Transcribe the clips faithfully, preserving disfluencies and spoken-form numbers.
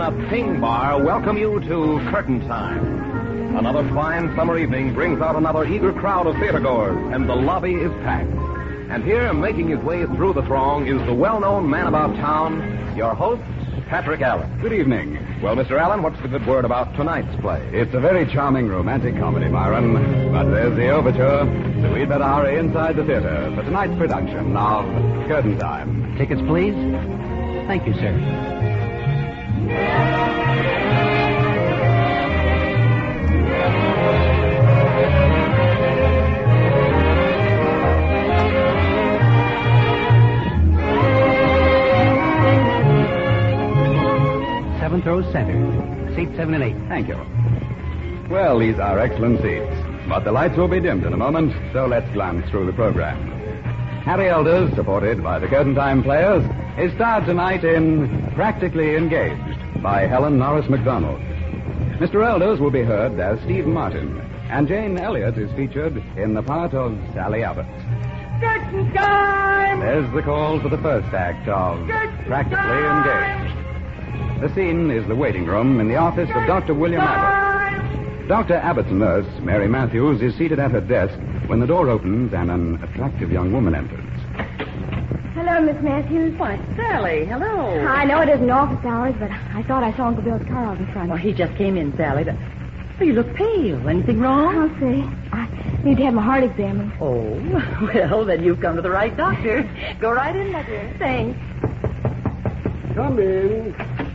Ping Bar welcome you to Curtain Time. Another fine summer evening brings out another eager crowd of theatergoers, and the lobby is packed. And here, making his way through the throng, is the well-known man about town, your host, Patrick Allen. Good evening. Well, Mister Allen, what's the good word about tonight's play? It's a very charming romantic comedy, Myron. But there's the overture, so we'd better hurry inside the theater for tonight's production of Curtain Time. Tickets, please. Thank you, sir. Seventh row center. Seats seven and eight. Thank you. Well, these are excellent seats. But the lights will be dimmed in a moment, so let's glance through the program. Harry Elders, supported by the Curtain Time Players, is starred tonight in Practically Engaged by Helen Norris MacDonald. Mister Elders will be heard as Steve Martin, and Jane Elliott is featured in the part of Sally Abbott. Curtain time! There's the call for the first act of Curtain Practically time! Engaged. The scene is the waiting room in the office of Doctor William Abbott. Doctor Abbott's nurse, Mary Matthews, is seated at her desk when the door opens and an attractive young woman enters. Hello, Miss Matthews. Why, Sally, hello. I know it isn't office hours, but I thought I saw Uncle Bill's car out in front. Well, he just came in, Sally. But... Oh, you look pale. Anything wrong? I'll see. I need to have my heart examined. Oh, well, then you've come to the right doctor. Go right in, my dear. Thanks. Come in.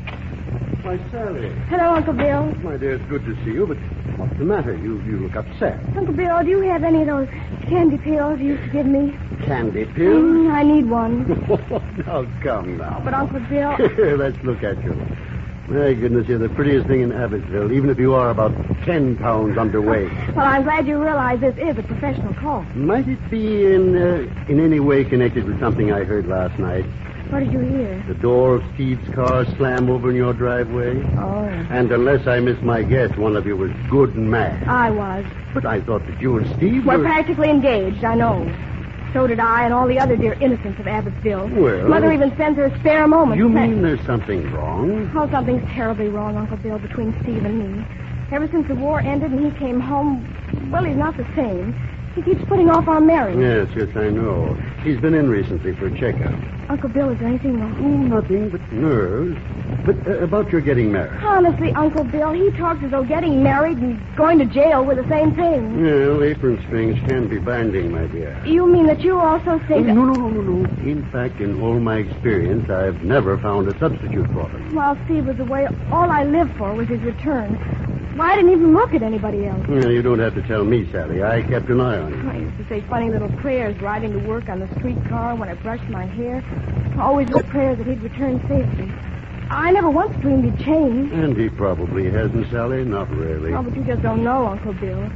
Why, Sally. Hello, Uncle Bill. My dear, it's good to see you, but what's the matter? You you look upset. Uncle Bill, do you have any of those candy pills you used to give me? Candy pills? Mm, I need one. Now, come now. But, Uncle Bill... Let's look at you. My goodness, you're the prettiest thing in Abbottsville, even if you are about ten pounds underweight. Well, I'm glad you realize this is a professional call. Might it be in uh, in any way connected with something I heard last night? What did you hear? The door of Steve's car slam over in your driveway? Oh. And unless I miss my guess, one of you was good and mad. I was. But I thought that you and Steve We're were... practically engaged, I know. So did I and all the other dear innocents of Abbottsville. Well... Mother even sends her a spare moment. You mean there's something wrong? Oh, something's terribly wrong, Uncle Bill, between Steve and me. Ever since the war ended and he came home, well, he's not the same. He keeps putting off our marriage. Yes, yes, I know. He's been in recently for a checkup. Uncle Bill, is there anything wrong? Oh, nothing but nerves. But uh, about your getting married. Honestly, Uncle Bill, he talks as though getting married and going to jail were the same thing. Well, apron strings can be binding, my dear. You mean that you also say Oh, that... no, no, no, no, no. In fact, in all my experience, I've never found a substitute for them. While Steve was away, all I lived for was his return. Why, I didn't even look at anybody else. Well, you don't have to tell me, Sally. I kept an eye on you. I used to say funny little prayers riding to work on the streetcar when I brushed my hair. Always the prayer that he'd return safely. I never once dreamed he'd change. And he probably hasn't, Sally. Not really. Oh, but you just don't know, Uncle Bill.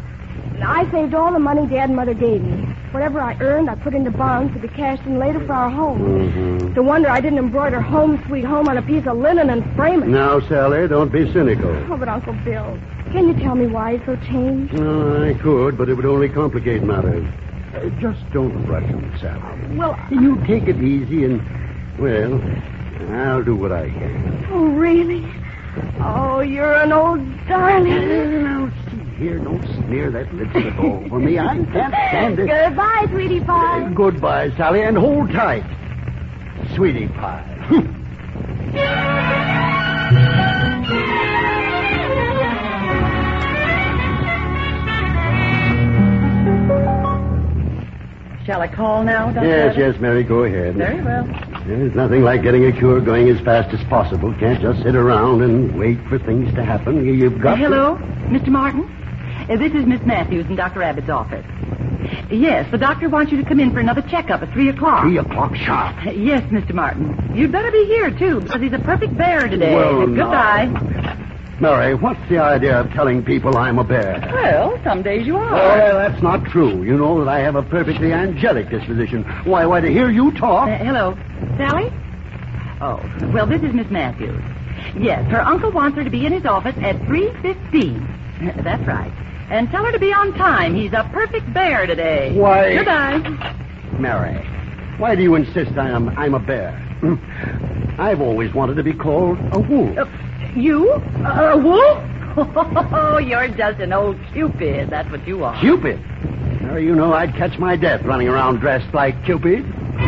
I saved all the money Dad and Mother gave me. Whatever I earned, I put into bonds to be cashed in later for our home. Mm-hmm. It's a wonder I didn't embroider Home Sweet Home on a piece of linen and frame it. Now, Sally, don't be cynical. Oh, but Uncle Bill, can you tell me why he's so changed? Oh, I could, but it would only complicate matters. Uh, just don't rush him, Sally. Well, You take it easy and, well, I'll do what I can. oh, really? Oh, you're an old darling. Now, see here, don't smear that lipstick all over me. I can't stand it. Goodbye, sweetie pie. Uh, goodbye, Sally, and hold tight. Sweetie pie. Shall I call now, Doctor Yes, Abbott? yes, Mary, go ahead. Very well. There's nothing like getting a cure going as fast as possible. Can't just sit around and wait for things to happen. You- You've got Uh, hello, Mister Martin? Uh, this is Miss Matthews in Doctor Abbott's office. Yes, the doctor wants you to come in for another checkup at three o'clock. Three o'clock sharp. Uh, Yes, Mister Martin. You'd better be here, too, because he's a perfect bear today. Well, Uh, now. Goodbye. Mary, what's the idea of telling people I'm a bear? Well, some days you are. Well, that's not true. You know that I have a perfectly angelic disposition. Why, why, to hear you talk... Uh, hello, Sally? Oh, well, this is Miss Matthews. Yes, her uncle wants her to be in his office at three fifteen. That's right. And tell her to be on time. He's a perfect bear today. Why- Goodbye. Mary, why do you insist I am, I'm a bear? I've always wanted to be called a wolf. Uh, You? A wolf? Oh, you're just an old Cupid. That's what you are. Cupid? Now, you know I'd catch my death running around dressed like Cupid.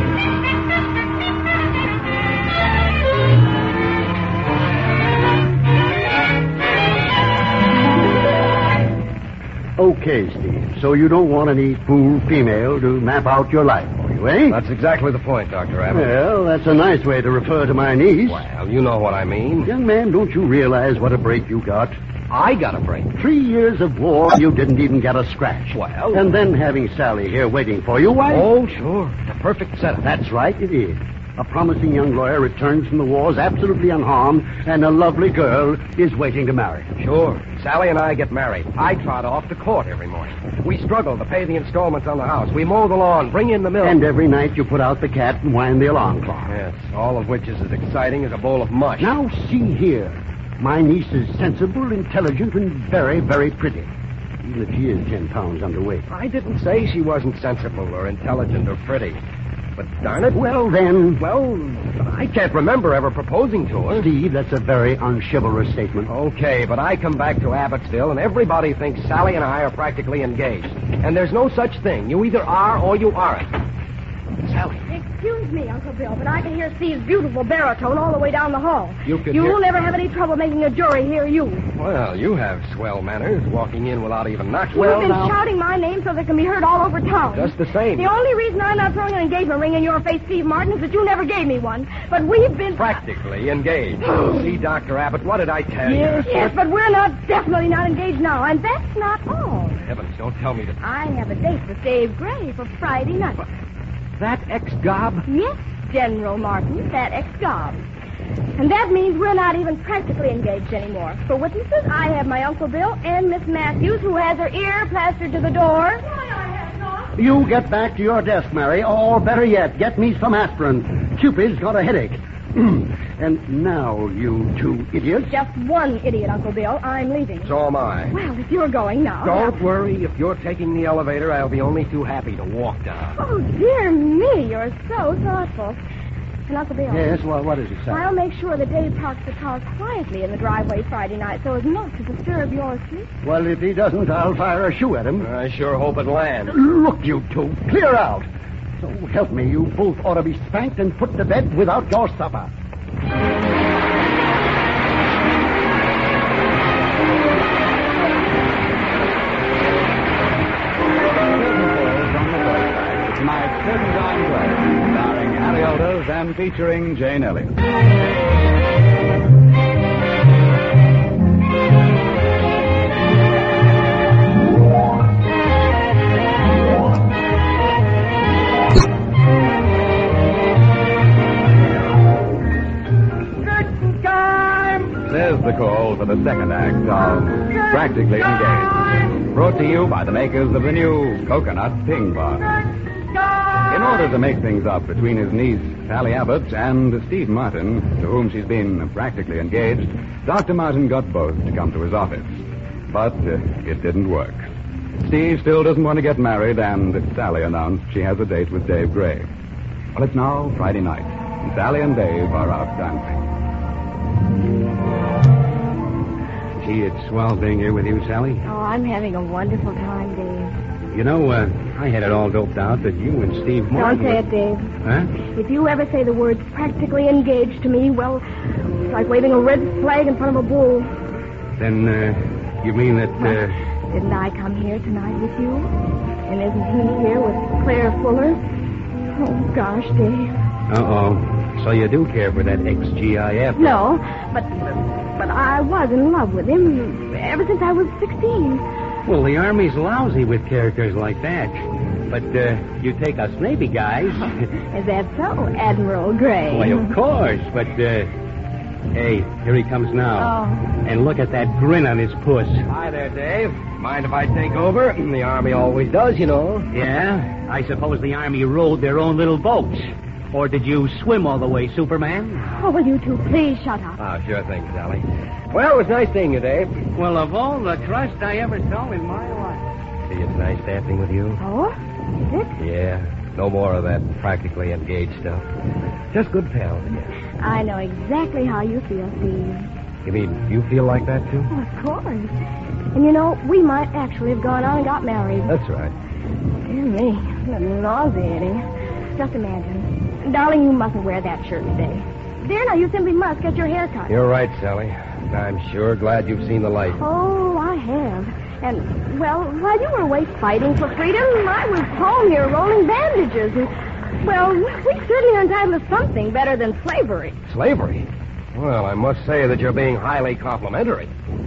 Okay, Steve. So you don't want any fool female to map out your life for you, eh? That's exactly the point, Doctor Abbott. Well, that's a nice way to refer to my niece. Well, you know what I mean. Young man, don't you realize what a break you got? I got a break. Three years of war, you didn't even get a scratch. Well... And then having Sally here waiting for you, why... Oh, sure. It's a perfect setup. That's right, it is. A promising young lawyer returns from the wars absolutely unharmed, and a lovely girl is waiting to marry him. Sure. Sally and I get married. I trot off to court every morning. We struggle to pay the installments on the house. We mow the lawn, bring in the milk. And every night you put out the cat and wind the alarm clock. Yes, all of which is as exciting as a bowl of mush. Now, see here. My niece is sensible, intelligent, and very, very pretty. Even if she is ten pounds underweight. I didn't say she wasn't sensible or intelligent or pretty. But darn it. Well, then... Well, I can't remember ever proposing to her. Steve, that's a very unchivalrous statement. Okay, but I come back to Abbotsville, and everybody thinks Sally and I are practically engaged. And there's no such thing. You either are or you aren't. Sally. Excuse me, Uncle Bill, but I can hear Steve's beautiful baritone all the way down the hall. You can You'll hear... never have any trouble making a jury hear you. Well, you have swell manners, walking in without even knocking. You've been now... shouting my name so they can be heard all over town. Just the same. The only reason I'm not throwing an engagement ring in your face, Steve Martin, is that you never gave me one. But we've been... Practically engaged. See, Doctor Abbott, what did I tell Yes, you? yes, but we're not, definitely not engaged now, and that's not all. Heavens, don't tell me that... I have a date with Dave Gray for Friday night. That ex-gob? Yes, General Martin, that ex-gob. And that means we're not even practically engaged anymore. For witnesses, I have my Uncle Bill and Miss Matthews, who has her ear plastered to the door. You get back to your desk, Mary, or better yet, get me some aspirin. Cupid's got a headache. And now, you two idiots. Just one idiot, Uncle Bill. I'm leaving. So am I. Well, if you're going now... Don't worry. If you're taking the elevator, I'll be only too happy to walk down. Oh, dear me, you're so thoughtful. And Uncle Bill... Yes, well, what is it, Sally? I'll make sure that Dave parks the car quietly in the driveway Friday night so as not to disturb your sleep. Well, if he doesn't, I'll fire a shoe at him. I sure hope it lands. Look, you two, clear out. So help me, you both ought to be spanked and put to bed without your supper. Tonight's Curtain Time Play, starring Harry Alders and featuring Jane Elliott. There's the call for the second act of Practically Engaged. Brought to you by the makers of the new Coconut Ping Pong. In order to make things up between his niece, Sally Abbott, and Steve Martin, to whom she's been practically engaged, Doctor Martin got both to come to his office. But uh, it didn't work. Steve still doesn't want to get married, and Sally announced she has a date with Dave Gray. Well, it's now Friday night, and Sally and Dave are out dancing. Gee, it's swell being here with you, Sally. Oh, I'm having a wonderful time, Dave. You know, uh, I had it all doped out that you and Steve Martin... Don't say it, Dave. Huh? If you ever say the words practically engaged to me, well, it's like waving a red flag in front of a bull. Then, uh, you mean that, uh... Didn't I come here tonight with you? And isn't he here with Claire Fuller? Oh, gosh, Dave. Uh-oh. So you do care for that ex-G I F? No, but but I was in love with him ever since I was sixteen. Well, the Army's lousy with characters like that. But uh, you take us Navy guys. Is that so, Admiral Gray? Why, of course. But, uh... Hey, here he comes now. Oh. And look at that grin on his puss. Hi there, Dave. Mind if I take over? The Army always does, you know. Yeah? I suppose the Army rowed their own little boats. Or did you swim all the way, Superman? Oh, will you two please shut up? Oh, sure thing, Sally. Well, it was nice seeing you, Dave. Well, of all the trust I ever saw in my life. See, it's nice dancing with you. Oh? Is it? Yeah. No more of that practically engaged stuff. Just good pals again. I know exactly how you feel, Steve. You mean you feel like that, too? Oh, of course. And you know, we might actually have gone on and got married. That's right. Dear me, that's nauseating. Just imagine. Darling, you mustn't wear that shirt today. There, now, you simply must get your hair cut. You're right, Sally. I'm sure glad you've seen the light. Oh, I have. And, well, while you were away fighting for freedom, I was home here rolling bandages. And, well, we certainly are entitled to something better than slavery. Slavery? Well, I must say that you're being highly complimentary.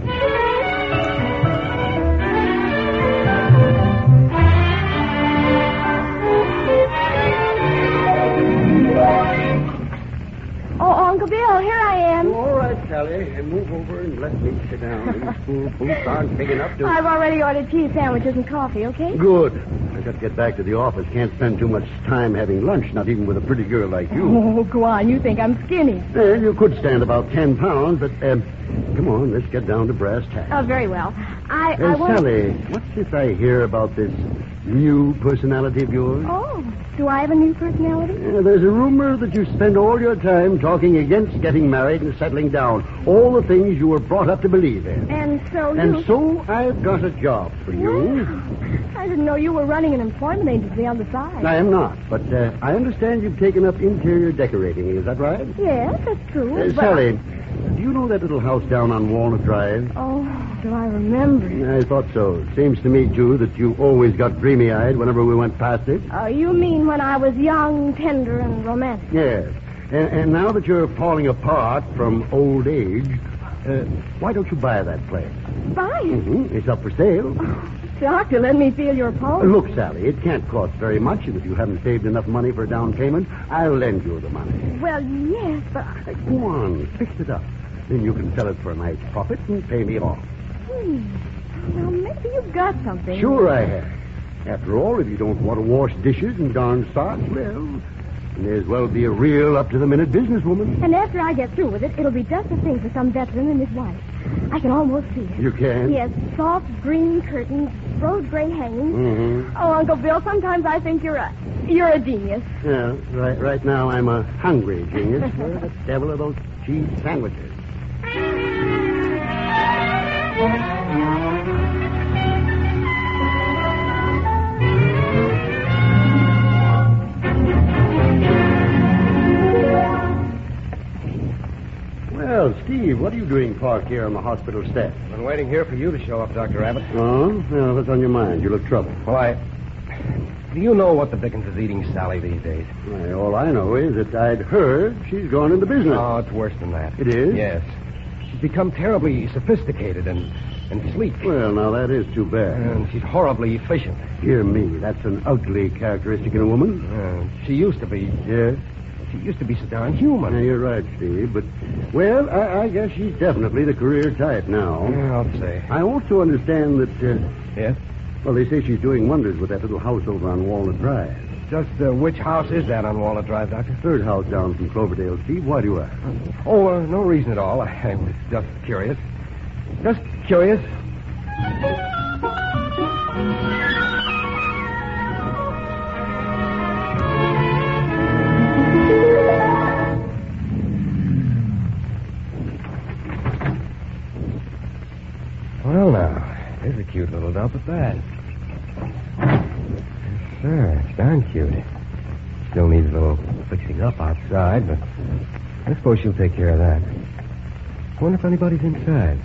Oh, Uncle Bill, here I am. All right, Sally. Move over and let me sit down. These fool boots aren't big enough to... I've already ordered cheese sandwiches and coffee, okay? Good. I got to get back to the office. Can't spend too much time having lunch, not even with a pretty girl like you. Oh, go on. You think I'm skinny. Well, you could stand about ten pounds, but, um, come on, let's get down to brass tacks. Oh, very well. I, Uh, I won't... Sally, what's this I hear about this new personality of yours? Oh, do I have a new personality? Uh, there's a rumor that you spend all your time talking against getting married and settling down. All the things you were brought up to believe in. And so you... And so I've got a job for you. Well, I didn't know you were running an employment agency on the side. I am not, but uh, I understand you've taken up interior decorating. Is that right? Yes, that's true. Uh, but... Sally, do you know that little house down on Walnut Drive? Oh, do I remember it? I thought so. Seems to me, too, that you always got dreamy-eyed whenever we went past it. Oh, you mean when I was young, tender, and romantic? Yes. And, and now that you're falling apart from old age, uh, why don't you buy that place? Buy it? Mm-hmm. It's up for sale. Doctor, let me feel your pulse. Uh, look, Sally, it can't cost very much, and if you haven't saved enough money for a down payment, I'll lend you the money. Well, yes, but... Uh, go on, fix it up. Then you can sell it for a nice profit and pay me off. Hmm. Well, maybe you've got something. Sure I have. After all, if you don't want to wash dishes and darn socks, well, you may as well be a real up-to-the-minute businesswoman. And after I get through with it, it'll be just the thing for some veteran and his wife. I can almost see it. You can? Yes, soft green curtains, rose gray hangings. Mm-hmm. Oh, Uncle Bill, sometimes I think you're a you're a genius. Yeah, right, right now I'm a hungry genius. Where the devil are those cheese sandwiches? Well, Steve, what are you doing parked here on the hospital steps? I've been waiting here for you to show up, Doctor Abbott. Oh? Well, what's on your mind? You look troubled. Well, I... Do you know what the Dickens is eating Sally these days? Why, all I know is that I'd heard she's gone into business. Oh, it's worse than that. It is? Yes. She's become terribly sophisticated and, and sleek. Well, now, that is too bad. And she's horribly efficient. Dear me, that's an ugly characteristic in a woman. Uh, she used to be. Yes? She used to be so darn human. Yeah, you're right, Steve. But, well, I, I guess she's definitely the career type now. Yeah, I'll say. I also understand that, uh, Yes? well, they say she's doing wonders with that little house over on Walnut Drive. Just uh, which house is that on Walnut Drive, Doctor? Third house down from Cloverdale, Steve. Why do you ask? Oh, uh, no reason at all. I, I was just curious. Just curious. Well, now, there's a cute little dump at that. Yes, sir. It's darn cute. Still needs a little fixing up outside, but I suppose she'll take care of that. I wonder if anybody's inside.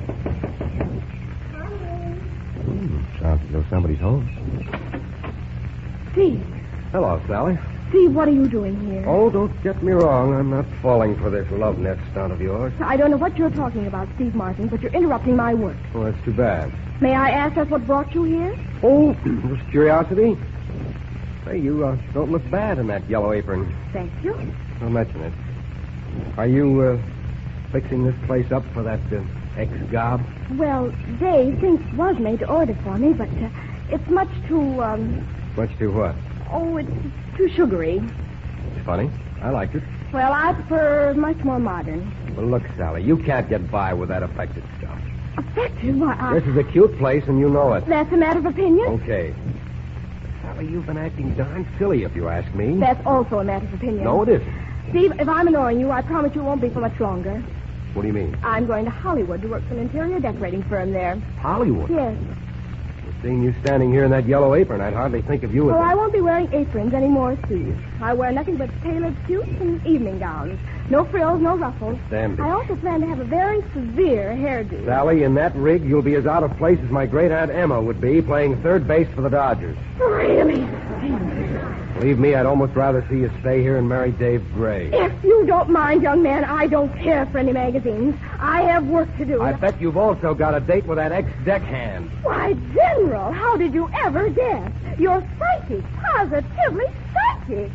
Hmm, sounds as though somebody's home. Steve, Hello, Sally. Steve, what are you doing here? Oh, don't get me wrong. I'm not falling for this love nest stunt of yours. I don't know what you're talking about, Steve Martin, but you're interrupting my work. Well, that's too bad. May I ask us what brought you here? Oh, just curiosity. Say, you uh, don't look bad in that yellow apron. Thank you. Don't mention it. Are you uh, fixing this place up for that uh, ex-gob? Well, Dave thinks it was made to order for me, but uh, it's much too, um... Much too what? Oh, it's too sugary. It's funny. I liked it. Well, I prefer much more modern. Well, look, Sally, you can't get by with that affected stuff. Effective? Why, I... This is a cute place, and you know it. That's a matter of opinion? Okay. Sally, you've been acting darn silly, if you ask me. That's also a matter of opinion. No, it isn't. Steve, if I'm annoying you, I promise you it won't be for much longer. What do you mean? I'm going to Hollywood to work for an interior decorating firm there. Hollywood? Yes. Seeing you standing here in that yellow apron, I'd hardly think of you as... Oh, a- I won't be wearing aprons anymore, Steve. I wear nothing but tailored suits and evening gowns. No frills, no ruffles. Damn it. I also plan to have a very severe hairdo. Sally, in that rig, you'll be as out of place as my great-aunt Emma would be playing third base for the Dodgers. Really? Believe me, I'd almost rather see you stay here and marry Dave Gray. If you don't mind, young man, I don't care for any magazines. I have work to do. I bet you've also got a date with that ex-deckhand. Why, General, how did you ever guess? You're psychic, positively psychic.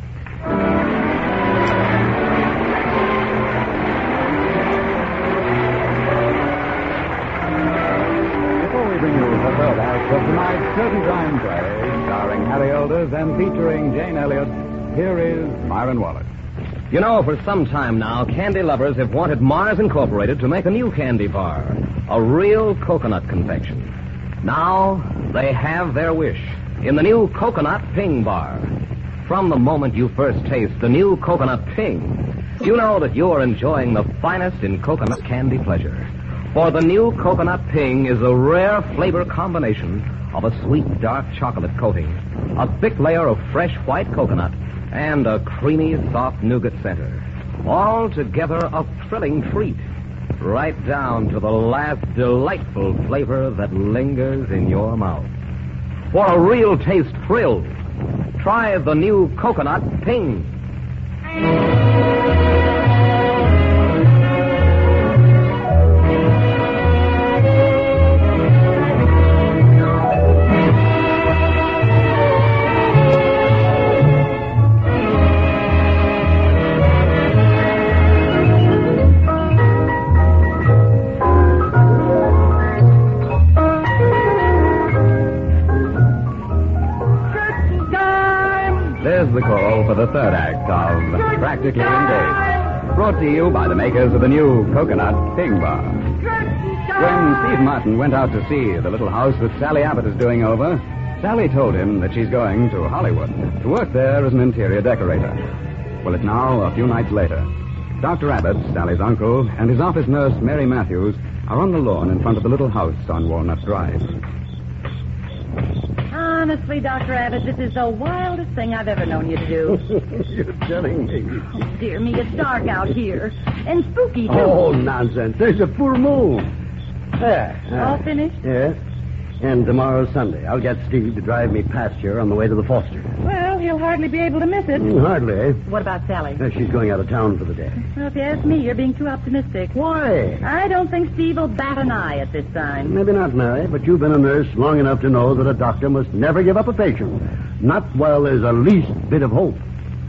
Before we bring you the third act of tonight's Curtain Time play, starring Harry Elders and featuring Jane Elliott, here is Myron Wallace. You know, for some time now, candy lovers have wanted Mars Incorporated to make a new candy bar, a real coconut confection. Now, they have their wish in the new Coconut Ping Bar. From the moment you first taste the new Coconut Ping, you know that you are enjoying the finest in coconut candy pleasure. For the new Coconut Ping is a rare flavor combination of a sweet dark chocolate coating, a thick layer of fresh white coconut, and a creamy soft nougat center. All together a thrilling treat, right down to the last delightful flavor that lingers in your mouth. For a real taste thrill, try the new Coconut Ping. There's the call for the third act of Practically Engaged, brought to you by the makers of the new Coconut Ping Bar. When Steve Martin went out to see the little house that Sally Abbott is doing over, Sally told him that she's going to Hollywood to work there as an interior decorator. Well, it's now a few nights later. Doctor Abbott, Sally's uncle, and his office nurse, Mary Matthews, are on the lawn in front of the little house on Walnut Drive. Honestly, Doctor Abbott, this is the wildest thing I've ever known you to do. You're telling me. Oh, dear me, it's dark out here. And spooky, too. Oh, nonsense. There's a full moon. There. All finished? Yes. And tomorrow's Sunday. I'll get Steve to drive me past here on the way to the Foster. Well, he'll hardly be able to miss it. Mm, hardly, eh? What about Sally? Uh, she's going out of town for the day. Well, if you ask me, you're being too optimistic. Why? I don't think Steve will bat an eye at this time. Maybe not, Mary, but you've been a nurse long enough to know that a doctor must never give up a patient. Not while there's a least bit of hope.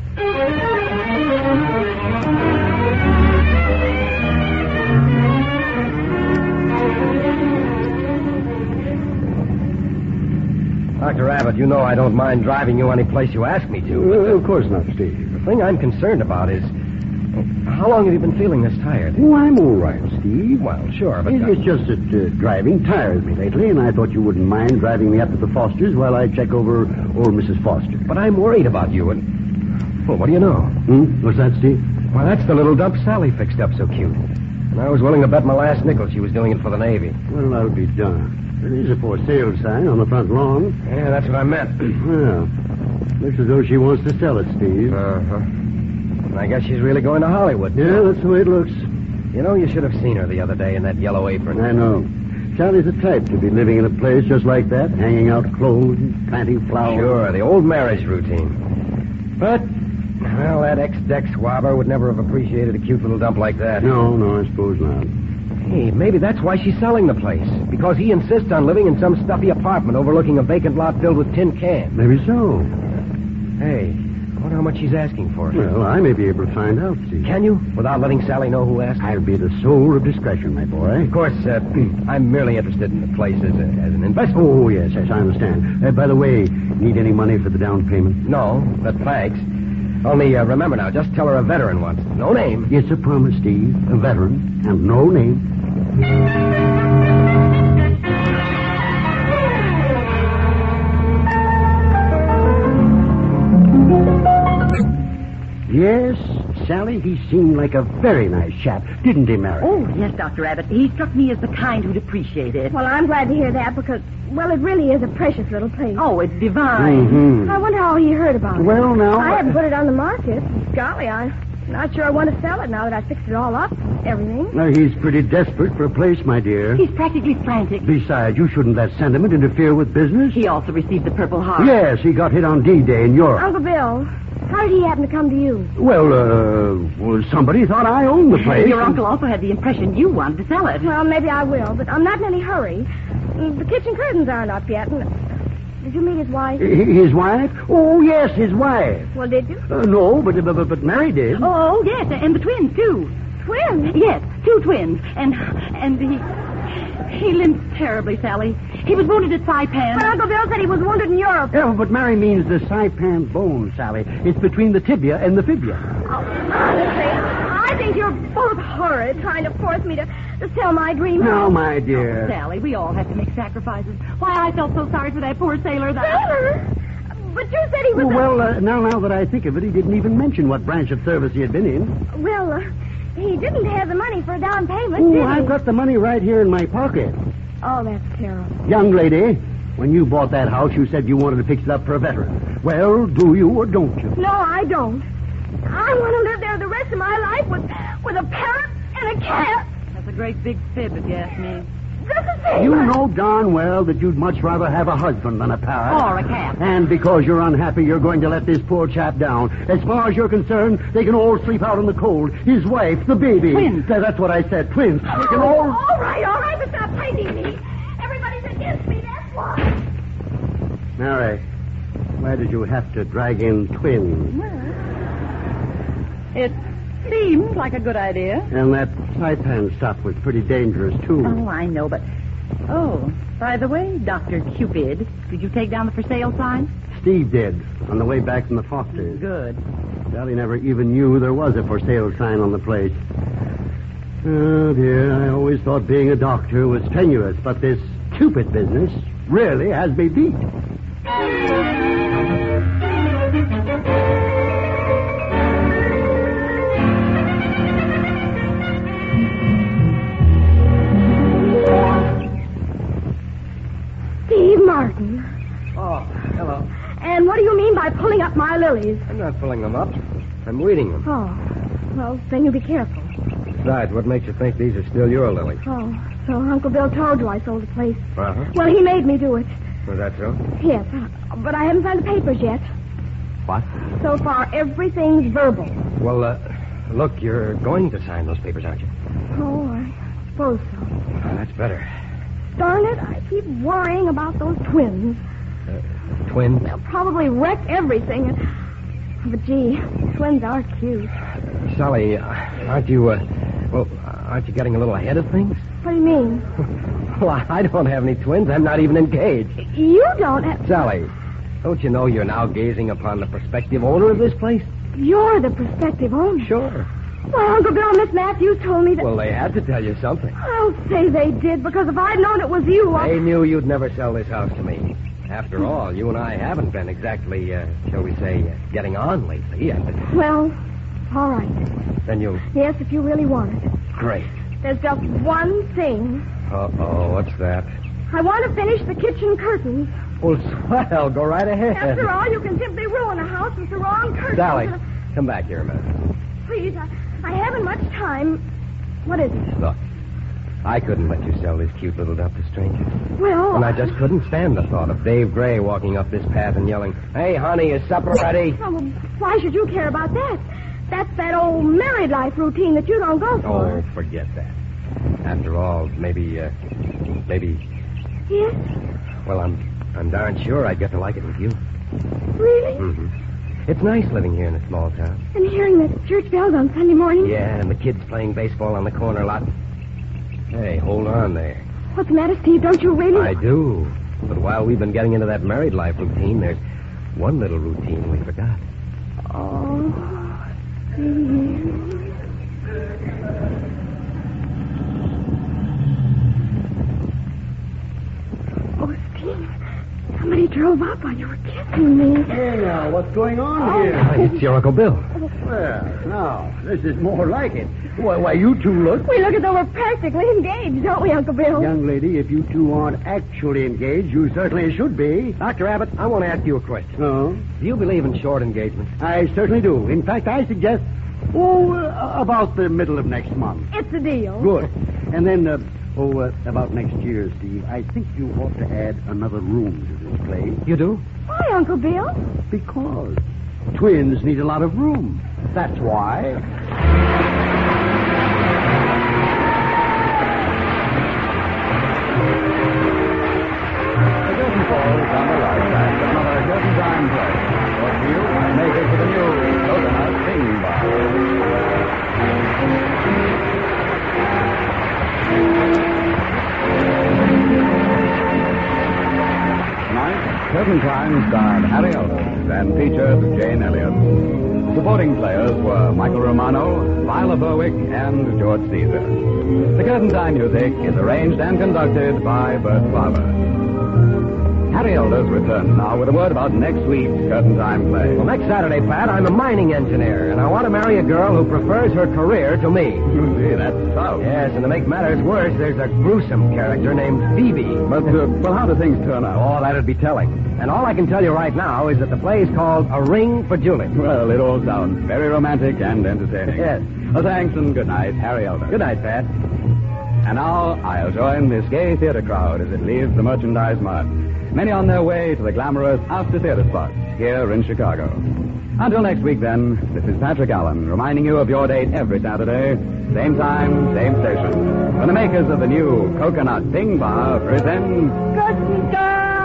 Doctor Abbott, you know I don't mind driving you any place you ask me to. But Uh, of course not, Steve. the thing I'm concerned about is, how long have you been feeling this tired? Oh, I'm all right, Steve. Well, sure, but... It's just that uh, driving tires me lately, and I thought you wouldn't mind driving me up to the Fosters while I check over old Missus Foster. But I'm worried about you, and... Well, what do you know? Hmm? What's that, Steve? Well, that's the little dump Sally fixed up so cute. And I was willing to bet my last nickel she was doing it for the Navy. Well, I'll be darned. There is a for sale sign on the front lawn. Yeah, that's what I meant. Well, looks as though she wants to sell it, Steve. Uh-huh. And I guess she's really going to Hollywood. Yeah, that's the way it looks. You know, you should have seen her the other day in that yellow apron. I know. Sally's the type to be living in a place just like that, hanging out clothes and planting flowers. Sure, the old marriage routine. But, well, that ex-deck swabber would never have appreciated a cute little dump like that. No, no, I suppose not. Hey, maybe that's why she's selling the place. Because he insists on living in some stuffy apartment overlooking a vacant lot filled with tin cans. Maybe so. Hey, I wonder how much she's asking for it. Well, I may be able to find out, Steve. Can you? Without letting Sally know who asked? I'll be the soul of discretion, my boy. Of course, uh, I'm merely interested in the place as, a, as an investment. Oh, yes, yes, I understand. Uh, by the way, need any money for the down payment? No, but thanks. Only uh, remember now, just tell her a veteran wants it. No name. It's a promise, Steve. A veteran and no name. Yes, Sally, he seemed like a very nice chap, didn't he, Mary? Oh, yes, Doctor Abbott. He struck me as the kind who'd appreciate it. Well, I'm glad to hear that because, well, it really is a precious little place. Oh, it's divine. Mm-hmm. I wonder how he heard about it. Well, now... I haven't put it on the market. Golly, I'm not sure I want to sell it now that I fixed it all up, everything. Now, he's pretty desperate for a place, my dear. He's practically frantic. Besides, you shouldn't let sentiment interfere with business. He also received the Purple Heart. Yes, he got hit on D-Day in Europe. Uncle Bill, how did he happen to come to you? Well, uh, well, somebody thought I owned the place. Your uncle also had the impression you wanted to sell it. Well, maybe I will, but I'm not in any hurry. Mm, The kitchen curtains aren't up yet. And... Did you meet his wife? H- His wife? Oh, yes, his wife. Well, did you? Uh, no, but, but but Mary did. Oh, oh, yes, and the twins, too. Twins? Yes, two twins. And and he he limped terribly, Sally. He was wounded at Saipan. But Uncle Bill said he was wounded in Europe. Yeah, but Mary means the saipan bone, Sally. It's between the tibia and the fibula. Oh, honestly, I think you're both horrid trying to force me to, to sell my dream Now, house. my dear. Sally, we all have to make sacrifices. Why, I felt so sorry for that poor sailor. That... Sailor? But you said he was... a- Well, uh, now, now that I think of it, he didn't even mention what branch of service he had been in. Well, uh, he didn't have the money for a down payment, Oh, did he? I've got the money right here in my pocket. Oh, that's terrible. Young lady, when you bought that house, you said you wanted to fix it up for a veteran. Well, do you or don't you? No, I don't. I want to live there the rest of my life with, with a parrot and a cat. That's a great big fib, if you ask me. Just the same. You know darn well that you'd much rather have a husband than a parrot. Or a cat. And because you're unhappy, you're going to let this poor chap down. As far as you're concerned, they can all sleep out in the cold. His wife, the baby. Twins. Th- That's what I said, twins. They can Oh, all... all right, all right, but stop fighting me. Everybody's against me, that's why. Mary, why did you have to drag in twins? It seems like a good idea. And that saipan stuff was pretty dangerous, too. Oh, I know, but... Oh, by the way, Doctor Cupid, did you take down the for sale sign? Steve did, on the way back from the Fosters. Good. Sally never even knew there was a for sale sign on the place. Oh, dear, I always thought being a doctor was tenuous, but this Cupid business really has me beat. Steve Martin. Oh, hello. And what do you mean by pulling up my lilies? I'm not pulling them up. I'm weeding them. Oh, well, then you be careful. Besides, what makes you think these are still your lilies? Oh, so Uncle Bill told you I sold the place. Uh-huh. Well, he made me do it. Was that so? Yes, uh, but I haven't signed the papers yet. What? So far, everything's verbal. Well, uh, look, you're going to sign those papers, aren't you? Oh, I suppose so. Oh, that's better. Darn it, I keep worrying about those twins. Uh, twins? They'll probably wreck everything. And... But, gee, twins are cute. Sally, uh, aren't you, uh, well, aren't you getting a little ahead of things? What do you mean? Well, I don't have any twins. I'm not even engaged. You don't have... Sally, don't you know you're now gazing upon the prospective owner of this place? You're the prospective owner. Sure. Well, Uncle Bill and Miss Matthews told me that... Well, they had to tell you something. I'll say they did, because if I'd known it was you, I... They knew you'd never sell this house to me. After all, you and I haven't been exactly, uh, shall we say, uh, getting on lately. And Well, all right. then you... Yes, if you really want it. Great. There's just one thing. Uh-oh, what's that? I want to finish the kitchen curtains. Well, swell, go right ahead. After all, you can simply ruin a house with the wrong curtains. Sally, come back here a minute. Please, I, I haven't much time. What is it? Look, I couldn't let you sell this cute little dump to strangers. Well... And I just couldn't stand the thought of Dave Gray walking up this path and yelling, "Hey, honey, is supper ready?" Oh, well, why should you care about that? That's that old married life routine that you don't go for. Oh, forget that. After all, maybe, uh, maybe, Yes? well, I'm I'm darn sure I'd get to like it with you. Really? Mm-hmm. It's nice living here in a small town. And hearing the church bells on Sunday morning? Yeah, and the kids playing baseball on the corner lot. Hey, hold on there. What's the matter, Steve? Don't you really? I do. But while we've been getting into that married life routine, there's one little routine we forgot. Oh, Steve. Oh, Steve. Somebody drove up while you were kissing me. Hey, now, what's going on here? It's your Uncle Bill. Well, now, this is more like it. Why, why, you two look... We look as though we're practically engaged, don't we, Uncle Bill? Young lady, if you two aren't actually engaged, you certainly should be. Doctor Abbott, I want to ask you a question. Oh? Do you believe in short engagements? I certainly do. In fact, I suggest, oh, uh, about the middle of next month. It's a deal. Good. And then, uh, oh, uh, about next year, Steve, I think you ought to add another room to this place. You do? Why, Uncle Bill? Because twins need a lot of room. That's why. The curtain falls on the right side of another curtain time play. Brought to you by makers of the new Coconut Bing Bar. Tonight, Curtain Time starred Harry Elders and featured Jane Elliott. Supporting players were Michael Romano, Viola Berwick, and George Caesar. The Curtain Time music is arranged and conducted by Bert Farmer. Harry Elders returns now with a word about next week's Curtain Time play. Well, next Saturday, Pat, I'm a mining engineer, and I want to marry a girl who prefers her career to me. You see, that's tough. Yes, and to make matters worse, there's a gruesome character named Phoebe. But, uh, well, how do things turn out? Oh, that'd be telling. And all I can tell you right now is that the play is called A Ring for Julie. Well, it all sounds very romantic and entertaining. Yes. Well, thanks and good night, Harry Elders. Good night, Pat. And now I'll join this gay theater crowd as it leaves the Merchandise Mart. Many on their way to the glamorous after theater spots here in Chicago. Until next week, then, this is Patrick Allen reminding you of your date every Saturday, same time, same station, when the makers of the new Coconut Bing Bar present Curtain Time!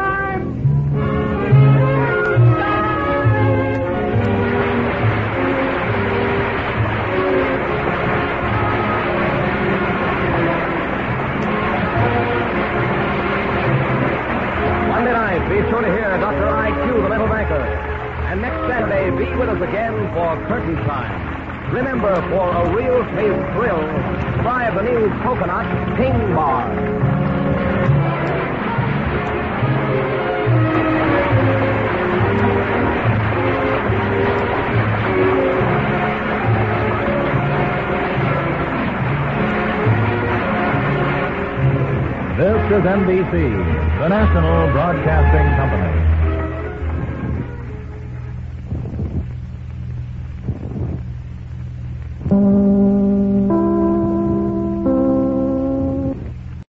Monday night, be sure to hear Doctor I Q, the Little Banker. And next Saturday, be with us again for Curtain Time. Remember, for a real taste thrill, try the new Coconut Bing Bar. This is N B C, the national broadcasting company.